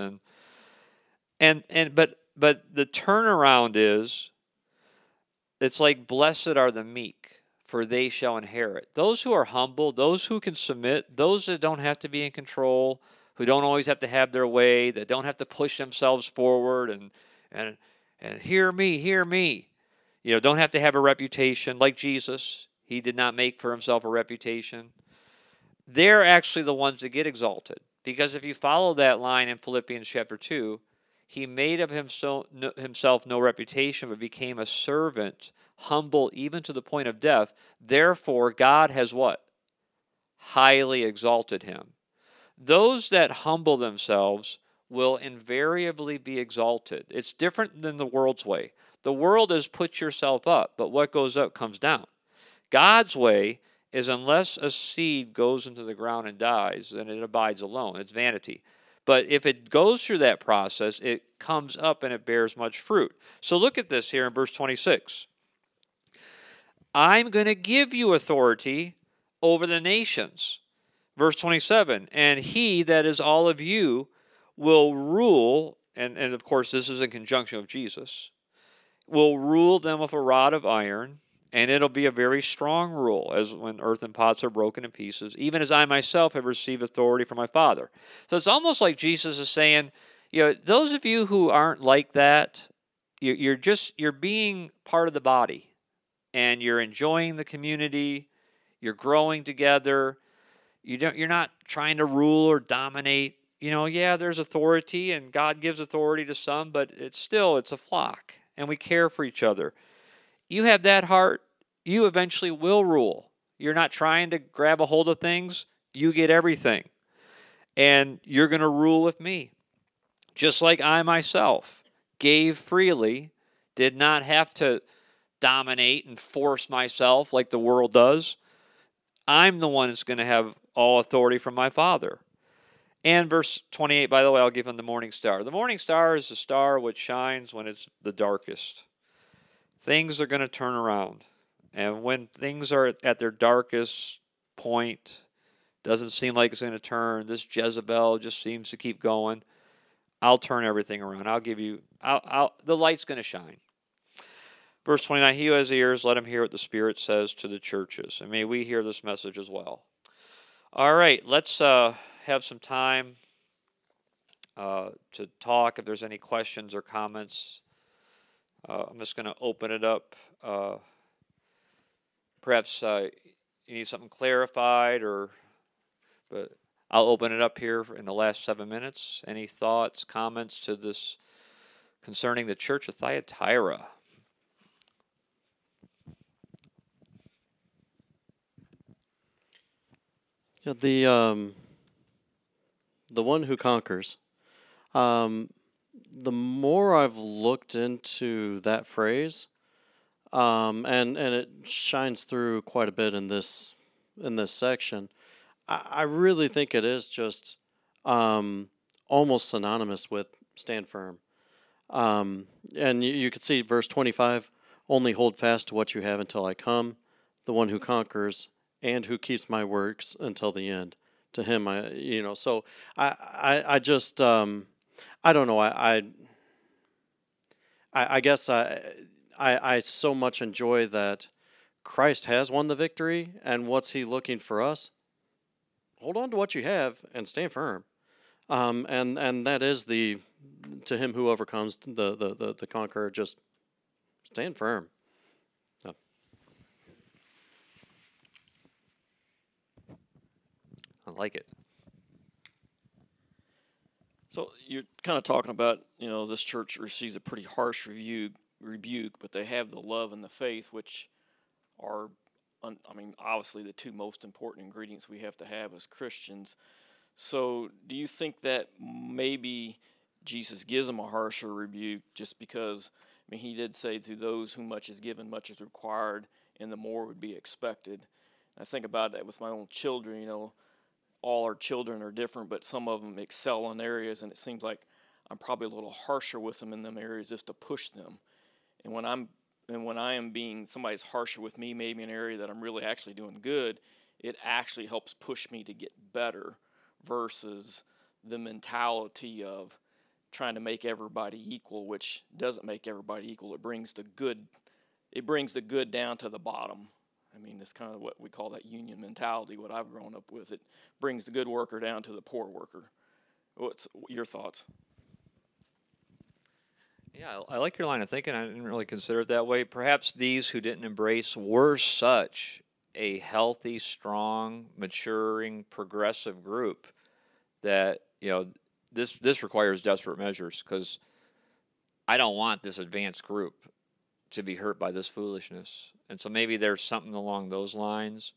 [SPEAKER 1] But the turnaround is, it's like, blessed are the meek, for they shall inherit. Those who are humble, those who can submit, those that don't have to be in control, who don't always have to have their way, that don't have to push themselves forward and hear me. Don't have to have a reputation like Jesus. He did not make for himself a reputation. They're actually the ones that get exalted. Because if you follow that line in Philippians chapter 2, he made of himself no reputation, but became a servant, humble even to the point of death. Therefore, God has what? Highly exalted him. Those that humble themselves will invariably be exalted. It's different than the world's way. The world is put yourself up, but what goes up comes down. God's way is, unless a seed goes into the ground and dies, then it abides alone. It's vanity. But if it goes through that process, it comes up and it bears much fruit. So look at this here in verse 26. I'm going to give you authority over the nations. Verse 27, and he, that is all of you, will rule, and of course this is in conjunction with Jesus, will rule them with a rod of iron, and it'll be a very strong rule, as when earthen pots are broken in pieces, even as I myself have received authority from my Father. So it's almost like Jesus is saying, those of you who aren't like that, you're being part of the body, and you're enjoying the community, you're growing together, you're not trying to rule or dominate. There's authority, and God gives authority to some, but it's a flock, and we care for each other. You have that heart, you eventually will rule. You're not trying to grab a hold of things. You get everything. And you're going to rule with me. Just like I myself gave freely, did not have to dominate and force myself like the world does. I'm the one that's going to have all authority from my Father. And verse 28, by the way, I'll give him the morning star. The morning star is the star which shines when it's the darkest. Things are going to turn around. And when things are at their darkest point, doesn't seem like it's going to turn, this Jezebel just seems to keep going, I'll turn everything around. I'll give you, the light's going to shine. Verse 29, he who has ears, let him hear what the Spirit says to the churches. And may we hear this message as well. All right, let's have some time to talk. If there's any questions or comments, I'm just going to open it up. Perhaps you need something clarified, but I'll open it up here in the last 7 minutes. Any thoughts, comments to this concerning the church of Thyatira?
[SPEAKER 2] Yeah, the one who conquers. The more I've looked into that phrase, and it shines through quite a bit in this section, I really think it is just almost synonymous with stand firm. And you could see verse 25, only hold fast to what you have until I come, the one who conquers and who keeps my works until the end. To him, so I just, I don't know. I guess I so much enjoy that Christ has won the victory, and what's he looking for us? Hold on to what you have and stand firm. And that is to him who overcomes, the conqueror, just stand firm. Oh.
[SPEAKER 1] I like it.
[SPEAKER 3] So you're kind of talking about, this church receives a pretty harsh review. rebuke, but they have the love and the faith, which are, obviously the two most important ingredients we have to have as Christians. So do you think that maybe Jesus gives them a harsher rebuke just because, he did say, to those whom much is given, much is required, and the more would be expected. I think about that with my own children. All our children are different, but some of them excel in areas, and it seems like I'm probably a little harsher with them in them areas just to push them. And when I am being somebody's harsher with me, maybe in an area that I'm really actually doing good, it actually helps push me to get better versus the mentality of trying to make everybody equal, which doesn't make everybody equal. It brings the good down to the bottom. It's kind of what we call that union mentality, what I've grown up with. It brings the good worker down to the poor worker. What's your thoughts?
[SPEAKER 1] Yeah, I like your line of thinking. I didn't really consider it that way. Perhaps these who didn't embrace were such a healthy, strong, maturing, progressive group that, this requires desperate measures, because I don't want this advanced group to be hurt by this foolishness. And so maybe there's something along those lines.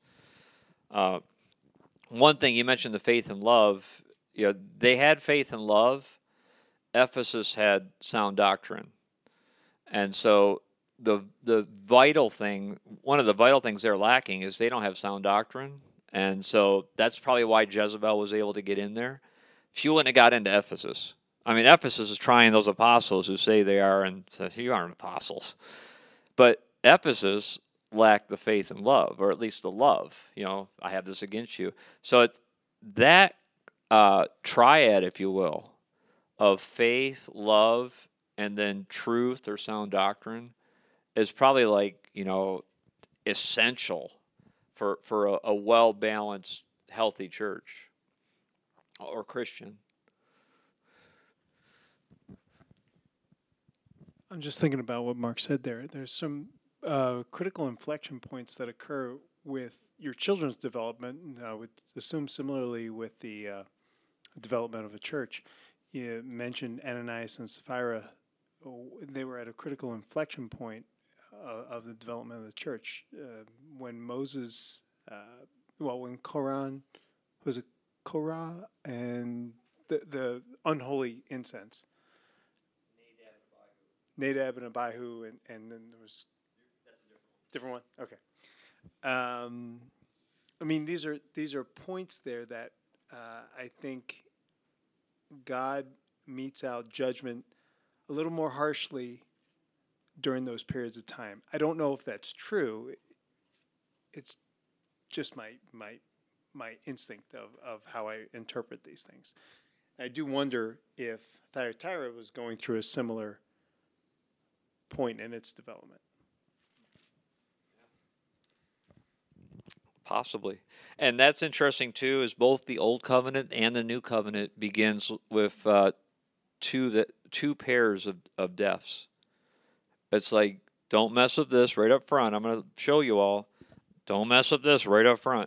[SPEAKER 1] One thing, you mentioned the faith and love. They had faith and love. Ephesus had sound doctrine. And so the vital thing, one of the vital things they're lacking is they don't have sound doctrine. And so that's probably why Jezebel was able to get in there. She wouldn't have got into Ephesus. Ephesus is trying those apostles who say they are and says, you aren't apostles. But Ephesus lacked the faith and love, or at least the love. I have this against you. So that triad, if you will, of faith, love, and then truth or sound doctrine is probably essential for a well-balanced, healthy church or Christian.
[SPEAKER 4] I'm just thinking about what Mark said there. There's some critical inflection points that occur with your children's development. I would assume similarly with the development of a church. You mentioned Ananias and Sapphira. They were at a critical inflection point of the development of the church. When Moses, when Korah and the unholy incense. Nadab and Abihu, and then there was different one. Okay. These are points there that I think God metes out judgment a little more harshly during those periods of time. I don't know if that's true. It's just my instinct of how I interpret these things. I do wonder if Thyatira was going through a similar point in its development.
[SPEAKER 1] Possibly. And that's interesting too, is both the Old Covenant and the New Covenant begins with two pairs of deaths. It's like, don't mess with this right up front. I'm going to show you all. Don't mess with this right up front.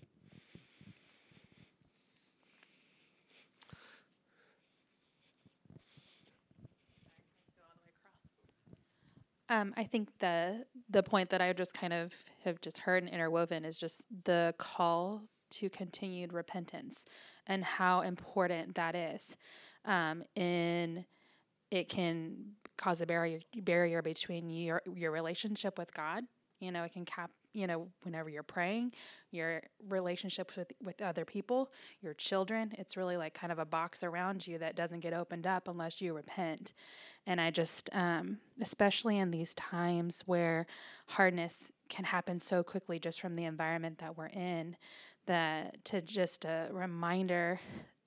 [SPEAKER 5] I think the point that I just kind of have just heard and interwoven is just the call to continued repentance and how important that is. In it can cause a barrier between your relationship with God. It can whenever you're praying, your relationships with other people, your children. It's really like kind of a box around you that doesn't get opened up unless you repent. And I just, especially in these times where hardness can happen so quickly just from the environment that we're in, that to just a reminder,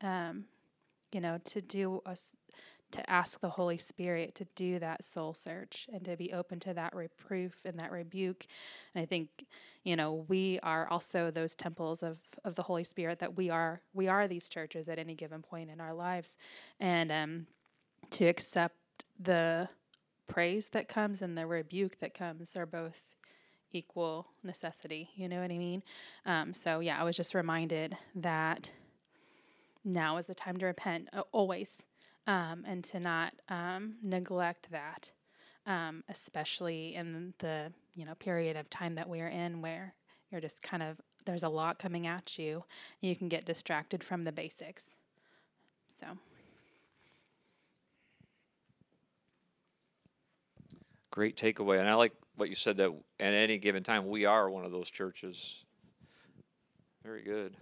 [SPEAKER 5] to ask the Holy Spirit to do that soul search and to be open to that reproof and that rebuke. And I think, we are also those temples of the Holy Spirit, that we are these churches at any given point in our lives. And to accept the praise that comes and the rebuke that comes, they're both equal necessity. You know what I mean? I was just reminded that now is the time to repent, always. And to not neglect that. especially in the period of time that we're in, where you're just kind of there's a lot coming at you. You can get distracted from the basics. So.
[SPEAKER 1] Great takeaway. And I like what you said, that at any given time, we are one of those churches. Very good.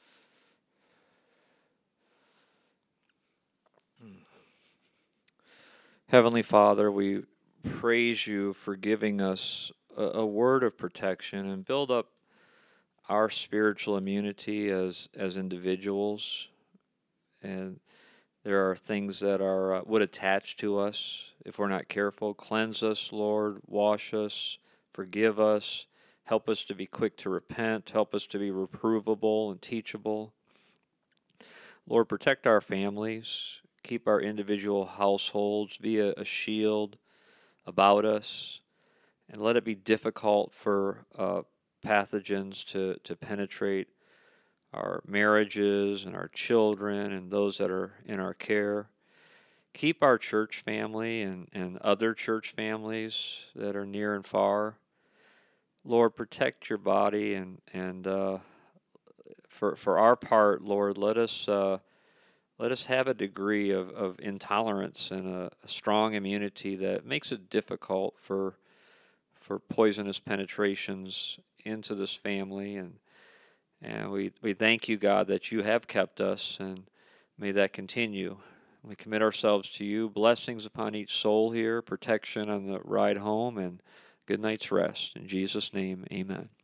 [SPEAKER 1] Heavenly Father, we praise you for giving us a word of protection and build up our spiritual immunity as individuals. And there are things that are would attach to us if we're not careful. Cleanse us, Lord. Wash us. Forgive us. Help us to be quick to repent. Help us to be reprovable and teachable. Lord, protect our families. Keep our individual households. Be a shield about us. And let it be difficult for pathogens to penetrate our marriages and our children and those that are in our care. Keep our church family and other church families that are near and far. Lord, protect your body, and for our part, Lord, let us have a degree of intolerance and a strong immunity that makes it difficult for poisonous penetrations into this family. And we thank you, God, that you have kept us, and may that continue. We commit ourselves to you. Blessings upon each soul here, protection on the ride home, and good night's rest. In Jesus' name, amen.